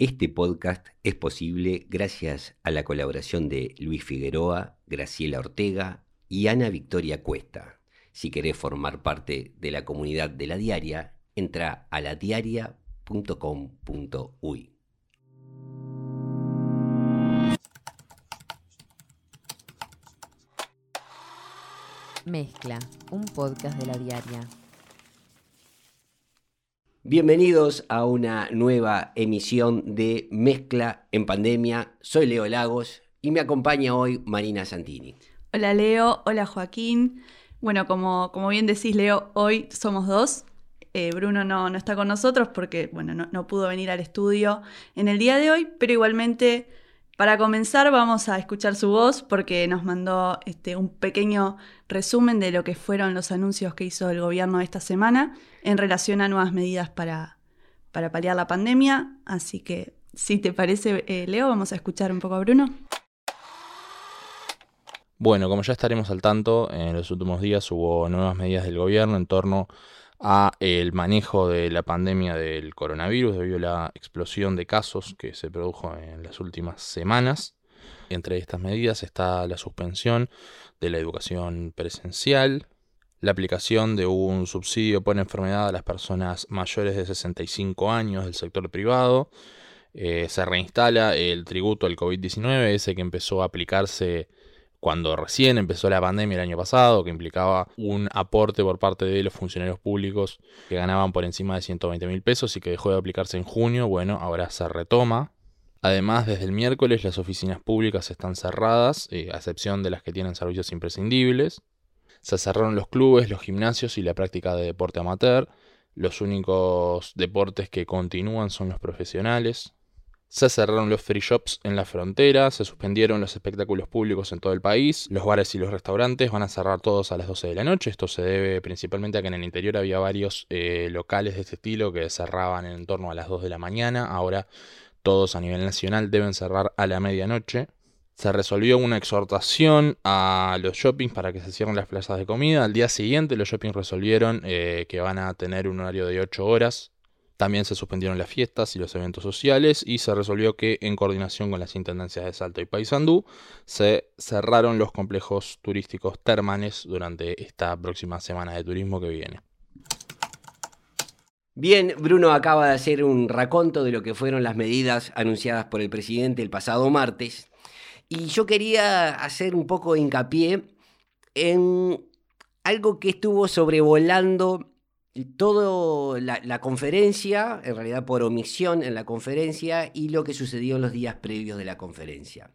Este podcast es posible gracias a la colaboración de Luis Figueroa, Graciela Ortega y Ana Victoria Cuesta. Si querés formar parte de la comunidad de La Diaria, entra a ladiaria.com.uy. Mezcla, un podcast de La Diaria. Bienvenidos a una nueva emisión de Mezcla en Pandemia. Soy Leo Lagos y me acompaña hoy Marina Santini. Hola Leo, hola Joaquín. Bueno, como bien decís Leo, hoy somos dos. Bruno no está con nosotros porque no pudo venir al estudio en el día de hoy, pero igualmente para comenzar vamos a escuchar su voz porque nos mandó un pequeño resumen de lo que fueron los anuncios que hizo el gobierno esta semana en relación a nuevas medidas para paliar la pandemia. Así que, si te parece, Leo, vamos a escuchar un poco a Bruno. Bueno, como ya estaremos al tanto, en los últimos días hubo nuevas medidas del gobierno en torno a el manejo de la pandemia del coronavirus debido a la explosión de casos que se produjo en las últimas semanas. Entre estas medidas está la suspensión de la educación presencial, la aplicación de un subsidio por enfermedad a las personas mayores de 65 años del sector privado. Se reinstala el tributo al COVID-19, ese que empezó a aplicarse cuando recién empezó la pandemia el año pasado, que implicaba un aporte por parte de los funcionarios públicos que ganaban por encima de 120.000 pesos y que dejó de aplicarse en junio. Bueno, ahora se retoma. Además, desde el miércoles las oficinas públicas están cerradas, a excepción de las que tienen servicios imprescindibles. Se cerraron los clubes, los gimnasios y la práctica de deporte amateur. Los únicos deportes que continúan son los profesionales. Se cerraron los free shops en la frontera, se suspendieron los espectáculos públicos en todo el país, los bares y los restaurantes van a cerrar todos a las 12 de la noche. Esto se debe principalmente a que en el interior había varios locales de este estilo que cerraban en torno a las 2 de la mañana. Ahora todos a nivel nacional deben cerrar a la medianoche. Se resolvió una exhortación a los shoppings para que se cierren las plazas de comida. Al día siguiente los shoppings resolvieron que van a tener un horario de 8 horas. También se suspendieron las fiestas y los eventos sociales y se resolvió que, en coordinación con las intendencias de Salta y Paysandú, se cerraron los complejos turísticos termales durante esta próxima semana de turismo que viene. Bien, Bruno acaba de hacer un raconto de lo que fueron las medidas anunciadas por el presidente el pasado martes. Y yo quería hacer un poco de hincapié en algo que estuvo sobrevolando toda la conferencia, en realidad por omisión en la conferencia, y lo que sucedió en los días previos de la conferencia.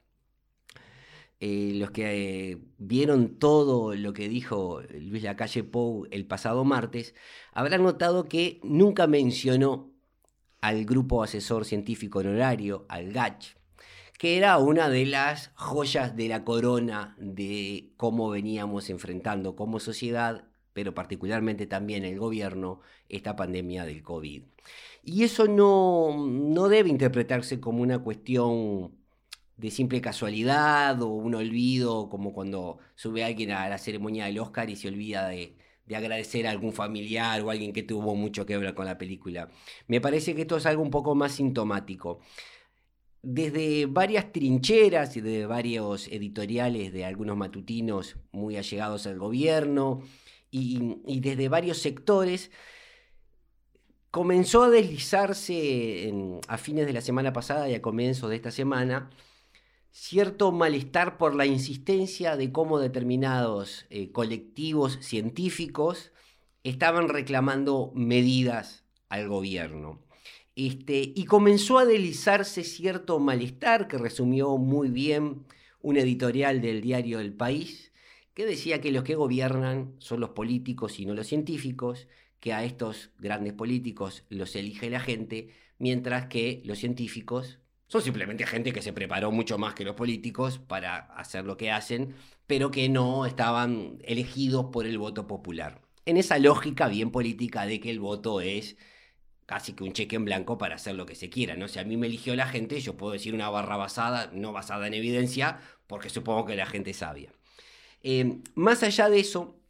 Los que vieron todo lo que dijo Luis Lacalle Pou el pasado martes, habrán notado que nunca mencionó al Grupo Asesor Científico Honorario, al GACH, que era una de las joyas de la corona de cómo veníamos enfrentando como sociedad, pero particularmente también el gobierno, esta pandemia del COVID. Y eso no debe interpretarse como una cuestión de simple casualidad o un olvido, como cuando sube alguien a la ceremonia del Oscar y se olvida de agradecer a algún familiar o alguien que tuvo mucho que ver con la película. Me parece que esto es algo un poco más sintomático. Desde varias trincheras y de varios editoriales de algunos matutinos muy allegados al gobierno, y desde varios sectores, comenzó a deslizarse a fines de la semana pasada y a comienzos de esta semana cierto malestar por la insistencia de cómo determinados colectivos científicos estaban reclamando medidas al gobierno. Y comenzó a deslizarse cierto malestar que resumió muy bien un editorial del diario El País, que decía que los que gobiernan son los políticos y no los científicos, que a estos grandes políticos los elige la gente, mientras que los científicos son simplemente gente que se preparó mucho más que los políticos para hacer lo que hacen, pero que no estaban elegidos por el voto popular. En esa lógica bien política de que el voto es casi que un cheque en blanco para hacer lo que se quiera, ¿no? Si a mí me eligió la gente, yo puedo decir una barra basada, no basada en evidencia, porque supongo que la gente es sabia. Más allá de eso,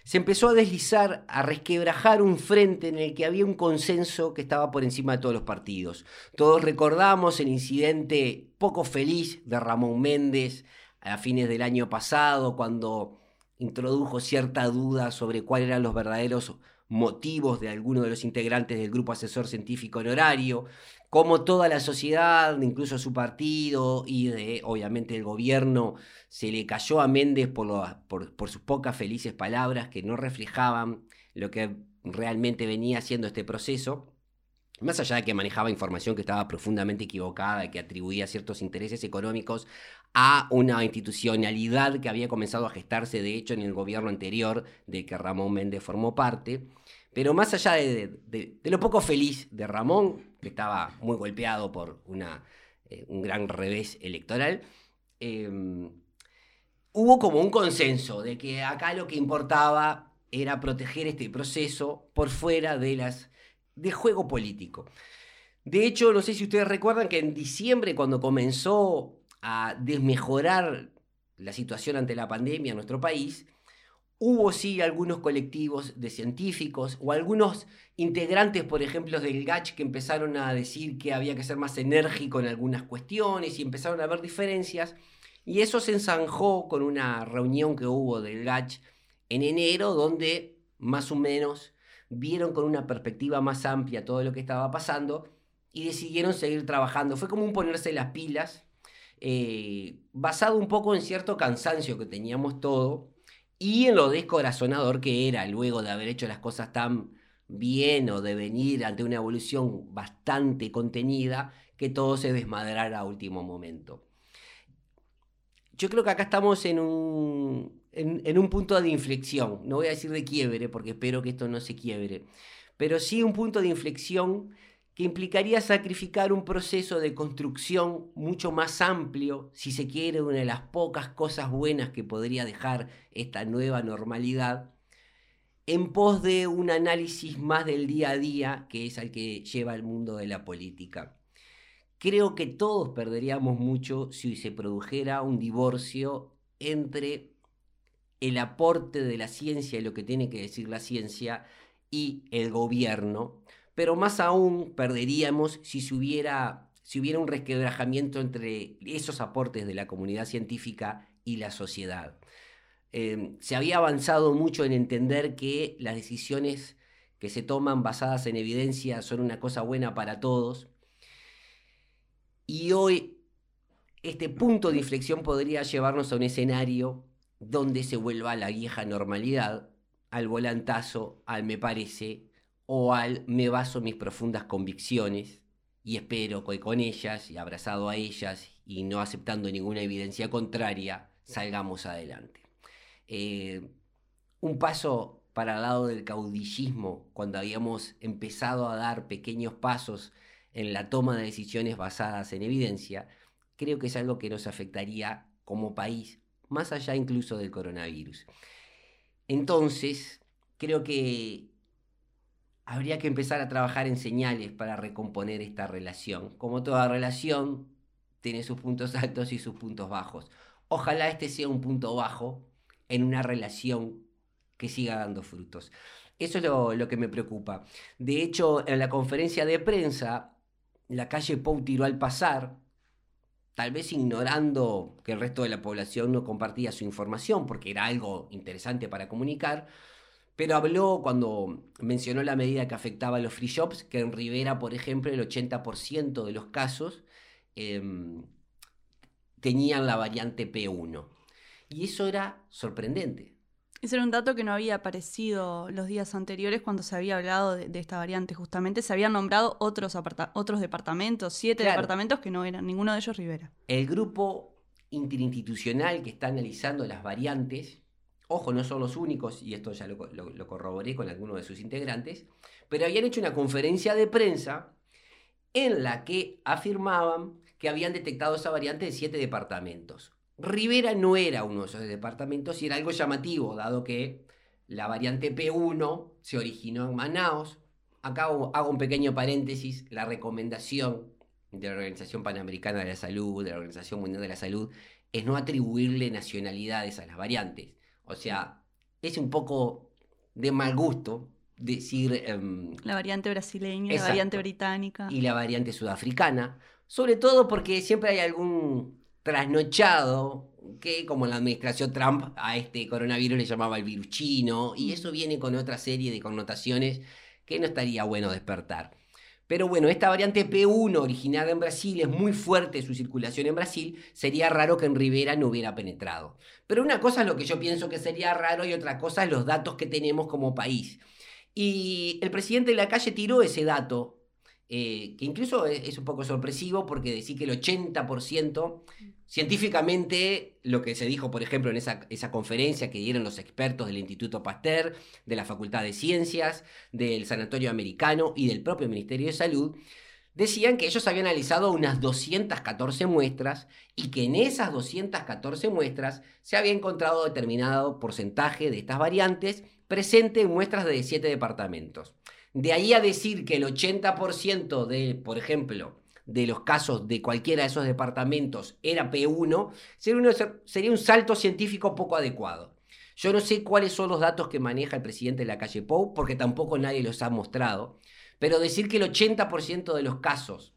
se empezó a deslizar, a resquebrajar un frente en el que había un consenso que estaba por encima de todos los partidos. Todos recordamos el incidente poco feliz de Ramón Méndez a fines del año pasado, cuando introdujo cierta duda sobre cuáles eran los verdaderos motivos de algunos de los integrantes del Grupo Asesor Científico Honorario, cómo toda la sociedad, incluso su partido y obviamente el gobierno, se le cayó a Méndez por sus pocas felices palabras que no reflejaban lo que realmente venía haciendo este proceso. Más allá de que manejaba información que estaba profundamente equivocada y que atribuía ciertos intereses económicos a una institucionalidad que había comenzado a gestarse, de hecho, en el gobierno anterior del que Ramón Méndez formó parte. Pero más allá de lo poco feliz de Ramón, que estaba muy golpeado por un gran revés electoral, hubo como un consenso de que acá lo que importaba era proteger este proceso por fuera de juego político. De hecho, no sé si ustedes recuerdan que en diciembre, cuando comenzó a desmejorar la situación ante la pandemia en nuestro país, hubo sí algunos colectivos de científicos o algunos integrantes, por ejemplo, del GACH, que empezaron a decir que había que ser más enérgico en algunas cuestiones y empezaron a haber diferencias. Y eso se ensanjó con una reunión que hubo del GACH en enero, donde más o menos vieron con una perspectiva más amplia todo lo que estaba pasando y decidieron seguir trabajando. Fue como un ponerse las pilas, basado un poco en cierto cansancio que teníamos todo y en lo descorazonador que era, luego de haber hecho las cosas tan bien o de venir ante una evolución bastante contenida, que todo se desmadrara a último momento. Yo creo que acá estamos en un punto de inflexión. No voy a decir de quiebre, porque espero que esto no se quiebre, pero sí un punto de inflexión que implicaría sacrificar un proceso de construcción mucho más amplio, si se quiere, una de las pocas cosas buenas que podría dejar esta nueva normalidad, en pos de un análisis más del día a día, que es al que lleva el mundo de la política. Creo que todos perderíamos mucho si se produjera un divorcio entre el aporte de la ciencia y lo que tiene que decir la ciencia y el gobierno, pero más aún perderíamos si hubiera un resquebrajamiento entre esos aportes de la comunidad científica y la sociedad. Se había avanzado mucho en entender que las decisiones que se toman basadas en evidencia son una cosa buena para todos. Y hoy este punto de inflexión podría llevarnos a un escenario donde se vuelva a la vieja normalidad, al volantazo, al me parece, o al me baso en mis profundas convicciones y espero que con ellas y abrazado a ellas y no aceptando ninguna evidencia contraria, salgamos adelante. Un paso para el lado del caudillismo, cuando habíamos empezado a dar pequeños pasos en la toma de decisiones basadas en evidencia, creo que es algo que nos afectaría como país, más allá incluso del coronavirus. Entonces, creo que habría que empezar a trabajar en señales para recomponer esta relación. Como toda relación, tiene sus puntos altos y sus puntos bajos. Ojalá este sea un punto bajo en una relación que siga dando frutos. Eso es lo que me preocupa. De hecho, en la conferencia de prensa, Lacalle Pou tiró al pasar, tal vez ignorando que el resto de la población no compartía su información, porque era algo interesante para comunicar, pero habló cuando mencionó la medida que afectaba a los free shops, que en Rivera, por ejemplo, el 80% de los casos tenían la variante P1. Y eso era sorprendente. Ese era un dato que no había aparecido los días anteriores cuando se había hablado de esta variante. Justamente se habían nombrado otros departamentos, 7 departamentos que no eran, ninguno de ellos Rivera. El grupo interinstitucional que está analizando las variantes, ojo, no son los únicos, y esto ya lo corroboré con algunos de sus integrantes, pero habían hecho una conferencia de prensa en la que afirmaban que habían detectado esa variante en 7 departamentos. Rivera no era uno de esos departamentos y era algo llamativo, dado que la variante P1 se originó en Manaos. Acá hago un pequeño paréntesis, la recomendación de la Organización Panamericana de la Salud, de la Organización Mundial de la Salud, es no atribuirle nacionalidades a las variantes. O sea, es un poco de mal gusto decir... La variante brasileña, exacto, la variante británica. Y la variante sudafricana, sobre todo porque siempre hay algún trasnochado que, como la administración Trump, a este coronavirus le llamaba el virus chino, y eso viene con otra serie de connotaciones que no estaría bueno despertar. Pero bueno, esta variante P1 originada en Brasil es muy fuerte su circulación en Brasil, sería raro que en Rivera no hubiera penetrado. Pero una cosa es lo que yo pienso que sería raro y otra cosa es los datos que tenemos como país. Y el presidente de la calle tiró ese dato, que incluso es un poco sorpresivo porque decir que el 80%, científicamente lo que se dijo, por ejemplo, en esa conferencia que dieron los expertos del Instituto Pasteur, de la Facultad de Ciencias, del Sanatorio Americano y del propio Ministerio de Salud, decían que ellos habían analizado unas 214 muestras y que en esas 214 muestras se había encontrado determinado porcentaje de estas variantes presente en muestras de 7 departamentos. De ahí a decir que el 80% de, por ejemplo, de los casos de cualquiera de esos departamentos era P1, sería un salto científico poco adecuado. Yo no sé cuáles son los datos que maneja el presidente de la calle Pou, porque tampoco nadie los ha mostrado, pero decir que el 80% de los casos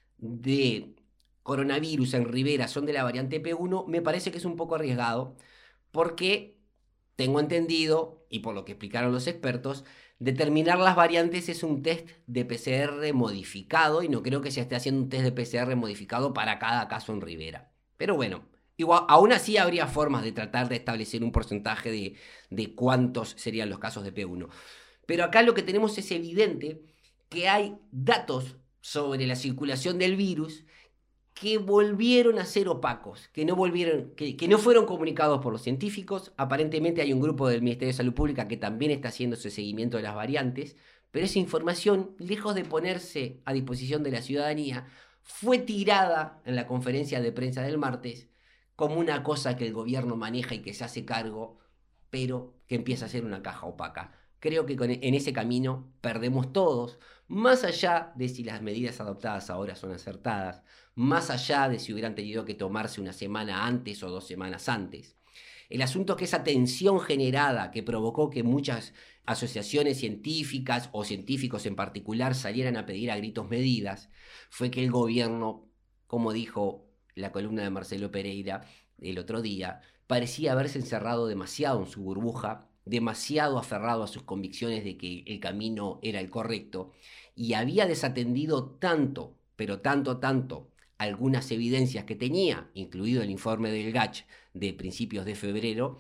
de coronavirus en Rivera son de la variante P1 me parece que es un poco arriesgado, porque tengo entendido, y por lo que explicaron los expertos, determinar las variantes es un test de PCR modificado y no creo que se esté haciendo un test de PCR modificado para cada caso en Rivera. Pero bueno, igual, aún así habría formas de tratar de establecer un porcentaje de cuántos serían los casos de P1. Pero acá lo que tenemos es evidente que hay datos sobre la circulación del virus que volvieron a ser opacos, que no fueron comunicados por los científicos. Aparentemente hay un grupo del Ministerio de Salud Pública que también está haciendo ese seguimiento de las variantes, pero esa información, lejos de ponerse a disposición de la ciudadanía, fue tirada en la conferencia de prensa del martes como una cosa que el gobierno maneja y que se hace cargo, pero que empieza a ser una caja opaca. Creo que en ese camino perdemos todos, más allá de si las medidas adoptadas ahora son acertadas, más allá de si hubieran tenido que tomarse una semana antes o 2 semanas antes. El asunto es que esa tensión generada que provocó que muchas asociaciones científicas o científicos en particular salieran a pedir a gritos medidas, fue que el gobierno, como dijo la columna de Marcelo Pereira el otro día, parecía haberse encerrado demasiado en su burbuja, demasiado aferrado a sus convicciones de que el camino era el correcto, y había desatendido tanto, pero tanto, algunas evidencias que tenía, incluido el informe del GACH de principios de febrero,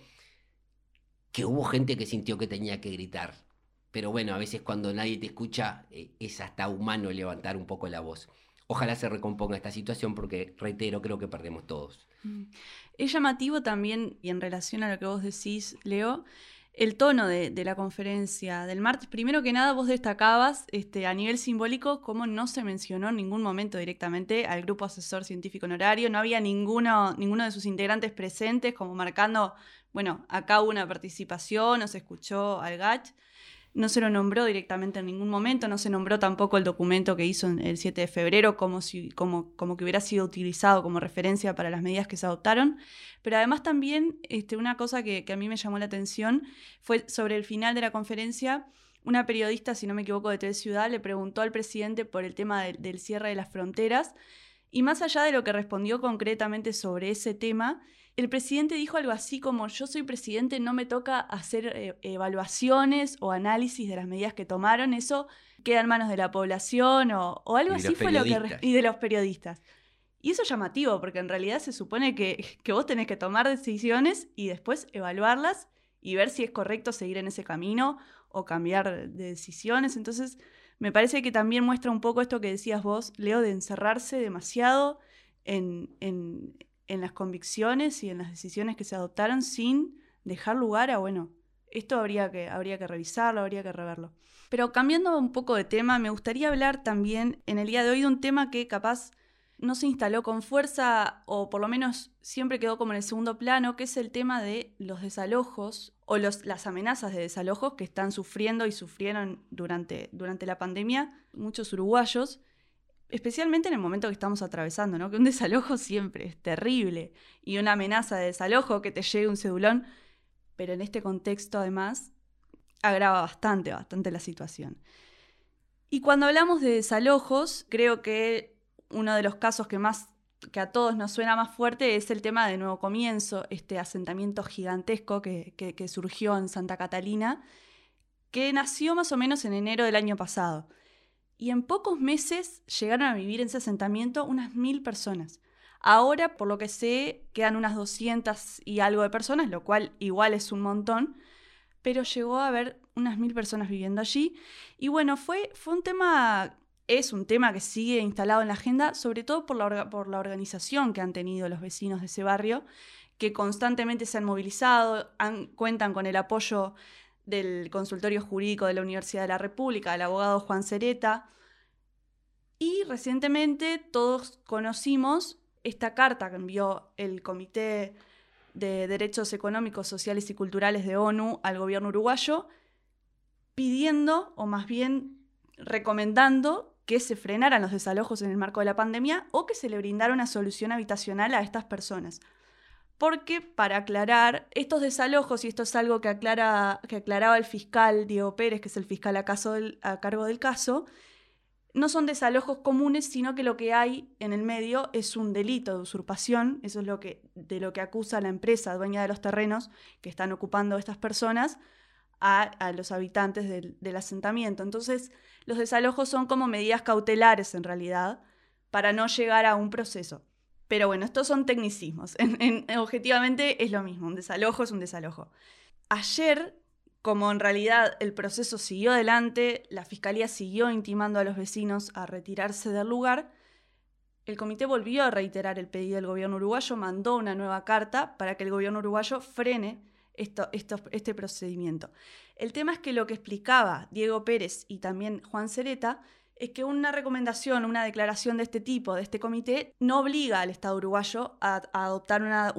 que hubo gente que sintió que tenía que gritar. Pero bueno, a veces cuando nadie te escucha, es hasta humano levantar un poco la voz. Ojalá se recomponga esta situación porque, reitero, creo que perdemos todos. Es llamativo también, y en relación a lo que vos decís, Leo, el tono de la conferencia del martes. Primero que nada, vos destacabas a nivel simbólico cómo no se mencionó en ningún momento directamente al Grupo Asesor Científico Honorario. No había ninguno de sus integrantes presentes, como marcando, bueno, acá hubo una participación, o se escuchó al GACH. No se lo nombró directamente en ningún momento, no se nombró tampoco el documento que hizo el 7 de febrero como que hubiera sido utilizado como referencia para las medidas que se adoptaron. Pero además también una cosa que a mí me llamó la atención fue sobre el final de la conferencia. Una periodista, si no me equivoco, de TV Ciudad le preguntó al presidente por el tema del cierre de las fronteras, y más allá de lo que respondió concretamente sobre ese tema, el presidente dijo algo así como: yo soy presidente, no me toca hacer evaluaciones o análisis de las medidas que tomaron, eso queda en manos de la población o algo así fue lo que... Y de los periodistas. Y eso es llamativo, porque en realidad se supone que vos tenés que tomar decisiones y después evaluarlas y ver si es correcto seguir en ese camino o cambiar de decisiones. Entonces, me parece que también muestra un poco esto que decías vos, Leo, de encerrarse demasiado en las convicciones y en las decisiones que se adoptaron sin dejar lugar a, bueno, esto habría que revisarlo, habría que reverlo. Pero cambiando un poco de tema, me gustaría hablar también en el día de hoy de un tema que capaz no se instaló con fuerza, o por lo menos siempre quedó como en el segundo plano, que es el tema de los desalojos o las amenazas de desalojos que están sufriendo y sufrieron durante la pandemia muchos uruguayos, especialmente en el momento que estamos atravesando, ¿no? Que un desalojo siempre es terrible, y una amenaza de desalojo, que te llegue un cedulón, pero en este contexto además agrava bastante la situación. Y cuando hablamos de desalojos, creo que uno de los casos que a todos nos suena más fuerte es el tema de Nuevo Comienzo, este asentamiento gigantesco que surgió en Santa Catalina, que nació más o menos en enero del año pasado. Y en pocos meses llegaron a vivir en ese asentamiento unas 1000 personas. Ahora, por lo que sé, quedan unas 200 y algo de personas, lo cual igual es un montón, pero llegó a haber unas 1000 personas viviendo allí. Y bueno, es un tema que sigue instalado en la agenda, sobre todo por la organización que han tenido los vecinos de ese barrio, que constantemente se han movilizado, cuentan con el apoyo del consultorio jurídico de la Universidad de la República, del abogado Juan Cereta. Y recientemente todos conocimos esta carta que envió el Comité de Derechos Económicos, Sociales y Culturales de ONU al gobierno uruguayo, pidiendo, o más bien recomendando, que se frenaran los desalojos en el marco de la pandemia o que se le brindara una solución habitacional a estas personas. Porque, para aclarar, estos desalojos, y esto es algo que aclaraba el fiscal Diego Pérez, que es el fiscal a cargo del caso, no son desalojos comunes, sino que lo que hay en el medio es un delito de usurpación. Eso es de lo que acusa la empresa dueña de los terrenos que están ocupando estas personas a los habitantes del asentamiento. Entonces, los desalojos son como medidas cautelares en realidad para no llegar a un proceso. Pero bueno, estos son tecnicismos. Objetivamente es lo mismo, un desalojo es un desalojo. Ayer, como en realidad el proceso siguió adelante, la Fiscalía siguió intimando a los vecinos a retirarse del lugar, el comité volvió a reiterar el pedido del gobierno uruguayo, mandó una nueva carta para que el gobierno uruguayo frene este procedimiento. El tema es que lo que explicaba Diego Pérez y también Juan Cereta es que una recomendación, una declaración de este tipo, de este comité, no obliga al Estado uruguayo a adoptar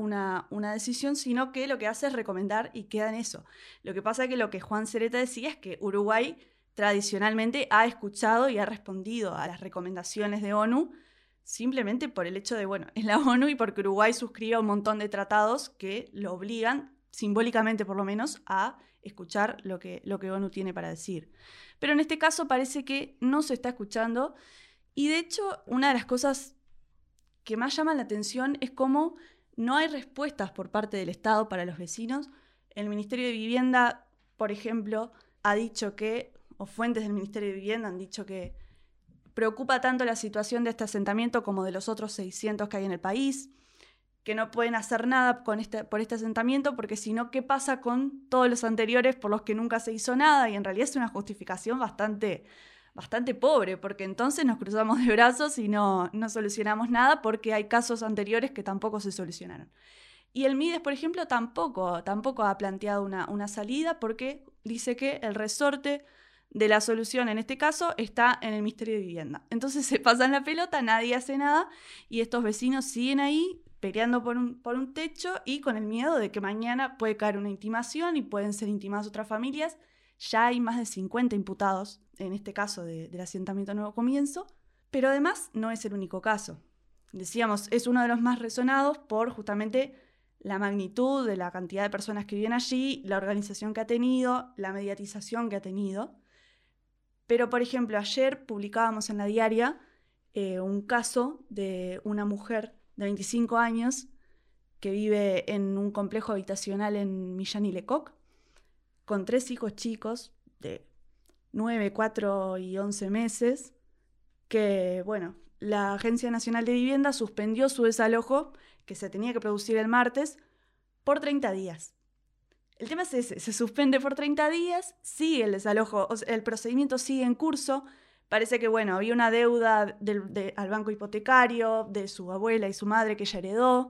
una decisión, sino que lo que hace es recomendar y queda en eso. Lo que pasa es que lo que Juan Cereta decía es que Uruguay tradicionalmente ha escuchado y ha respondido a las recomendaciones de ONU simplemente por el hecho de, es la ONU y porque Uruguay suscribe un montón de tratados que lo obligan, simbólicamente por lo menos, a escuchar lo que ONU tiene para decir. Pero en este caso parece que no se está escuchando y de hecho una de las cosas que más llaman la atención es cómo no hay respuestas por parte del Estado para los vecinos. El Ministerio de Vivienda, por ejemplo, ha dicho o fuentes del Ministerio de Vivienda han dicho que preocupa tanto la situación de este asentamiento como de los otros 600 que hay en el país, que no pueden hacer nada por este asentamiento, porque si no, ¿qué pasa con todos los anteriores por los que nunca se hizo nada? Y en realidad es una justificación bastante pobre, porque entonces nos cruzamos de brazos y no solucionamos nada porque hay casos anteriores que tampoco se solucionaron. Y el MIDES, por ejemplo, tampoco ha planteado una salida porque dice que el resorte de la solución en este caso está en el Ministerio de Vivienda. Entonces se pasan la pelota, nadie hace nada y estos vecinos siguen ahí peleando por un techo y con el miedo de que mañana puede caer una intimación y pueden ser intimadas otras familias. Ya hay más de 50 imputados en este caso del asentamiento Nuevo Comienzo, pero además no es el único caso. Decíamos, es uno de los más resonados por justamente la magnitud de la cantidad de personas que viven allí, la organización que ha tenido, la mediatización que ha tenido. Pero, por ejemplo, ayer publicábamos en La Diaria un caso de una mujer de 25 años que vive en un complejo habitacional en Millán y Lecoq, con 3 hijos chicos de 9, 4 y 11 meses, que, la Agencia Nacional de Vivienda suspendió su desalojo, que se tenía que producir el martes, por 30 días. El tema es ese, se suspende por 30 días, sigue el desalojo, el procedimiento sigue en curso. Parece que, había una deuda al banco hipotecario de su abuela y su madre que ella heredó.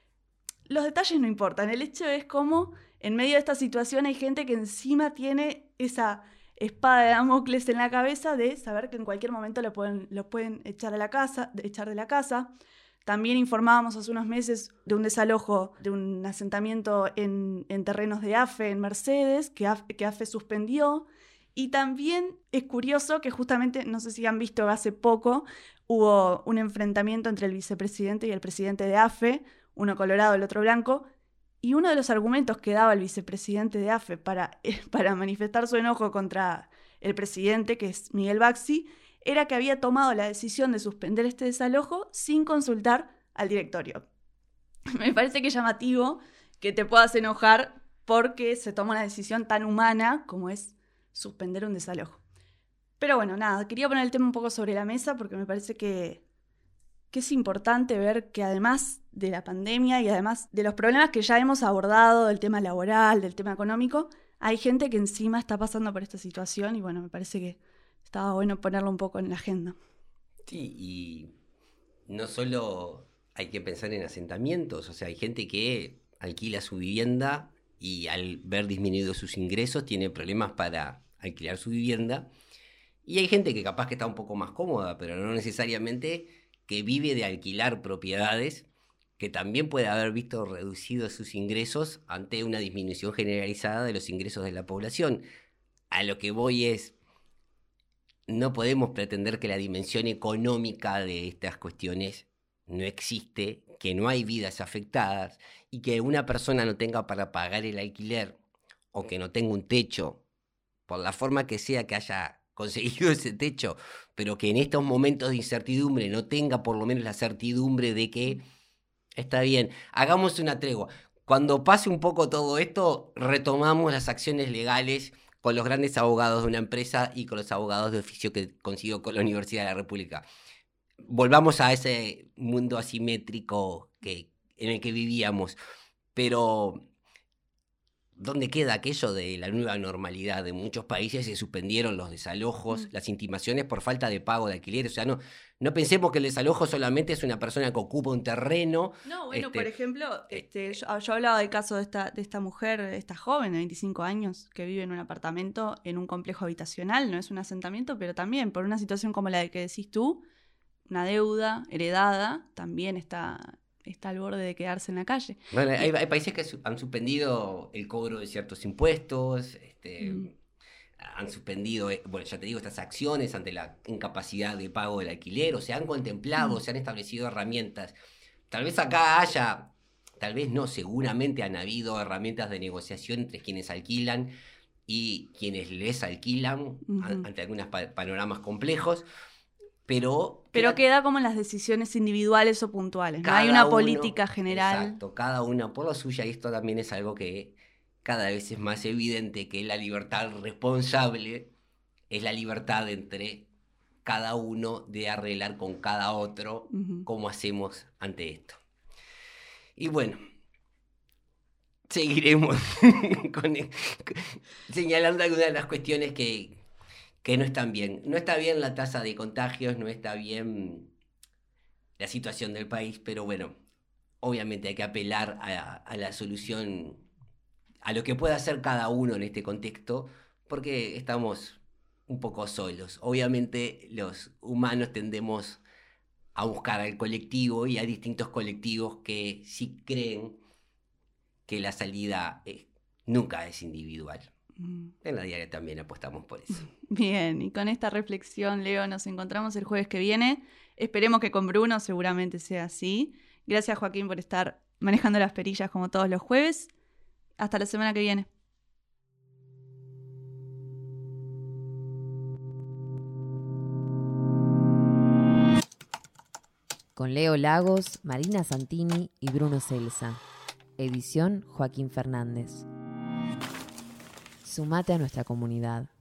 Los detalles no importan, el hecho es cómo en medio de esta situación hay gente que encima tiene esa espada de Damocles en la cabeza de saber que en cualquier momento lo pueden echar de la casa. También informábamos hace unos meses de un desalojo de un asentamiento en terrenos de AFE en Mercedes, que AFE suspendió. Y también es curioso que justamente, no sé si han visto, hace poco hubo un enfrentamiento entre el vicepresidente y el presidente de AFE, uno colorado, el otro blanco, Y uno de los argumentos que daba el vicepresidente de AFE para manifestar su enojo contra el presidente, que es Miguel Baxi, era que había tomado la decisión de suspender este desalojo sin consultar al directorio. Me parece que es llamativo que te puedas enojar porque se toma una decisión tan humana como es suspender un desalojo. Pero bueno, nada, quería poner el tema un poco sobre la mesa porque me parece que es importante ver que además de la pandemia y además de los problemas que ya hemos abordado, del tema laboral, del tema económico, hay gente que encima está pasando por esta situación y bueno, me parece que estaba bueno ponerlo un poco en la agenda. Sí, y no solo hay que pensar en asentamientos, o sea, hay gente que alquila su vivienda y al ver disminuidos sus ingresos tiene problemas para alquilar su vivienda, y hay gente que capaz que está un poco más cómoda, pero no necesariamente que vive de alquilar propiedades, que también puede haber visto reducidos sus ingresos ante una disminución generalizada de los ingresos de la población. A lo que voy es, no podemos pretender que la dimensión económica de estas cuestiones no existe, que no hay vidas afectadas y que una persona no tenga para pagar el alquiler o que no tenga un techo, por la forma que sea que haya conseguido ese techo, pero que en estos momentos de incertidumbre no tenga por lo menos la certidumbre de que está bien, hagamos una tregua. Cuando pase un poco todo esto, retomamos las acciones legales con los grandes abogados de una empresa y con los abogados de oficio que consiguió con la Universidad de la República. Volvamos a ese mundo asimétrico en el que vivíamos, pero ¿dónde queda aquello de la nueva normalidad? De muchos países se suspendieron los desalojos, las intimaciones por falta de pago de alquiler. O sea, no pensemos que el desalojo solamente es una persona que ocupa un terreno. No, bueno, por ejemplo, yo hablaba del caso de esta mujer, esta joven de 25 años, que vive en un apartamento, en un complejo habitacional, no es un asentamiento, pero también por una situación como la que decís tú, una deuda heredada, también está al borde de quedarse en la calle. Bueno, hay países que han suspendido el cobro de ciertos impuestos, han suspendido, bueno, ya te digo, estas acciones ante la incapacidad de pago del alquiler, o se han contemplado, se han establecido herramientas. Tal vez acá haya, tal vez no, seguramente han habido herramientas de negociación entre quienes alquilan y quienes les alquilan ante algunos panoramas complejos. Pero queda como en las decisiones individuales o puntuales. No hay una política general. Exacto, cada uno por lo suya, y esto también es algo que cada vez es más evidente, que la libertad responsable es la libertad entre cada uno de arreglar con cada otro cómo hacemos ante esto. Y bueno, seguiremos señalando algunas de las cuestiones que no están bien. No está bien la tasa de contagios, no está bien la situación del país, pero bueno, obviamente hay que apelar a la solución, a lo que pueda hacer cada uno en este contexto, porque estamos un poco solos. Obviamente los humanos tendemos a buscar al colectivo y hay distintos colectivos que sí creen que la salida nunca es individual. En la diaria también apostamos por eso. Bien, y con esta reflexión, Leo, nos encontramos el jueves que viene. Esperemos que con Bruno seguramente sea así. Gracias, Joaquín, por estar manejando las perillas como todos los jueves. Hasta la semana que viene. Con Leo Lagos, Marina Santini y Bruno Celsa. Edición Joaquín Fernández. Sumate a nuestra comunidad.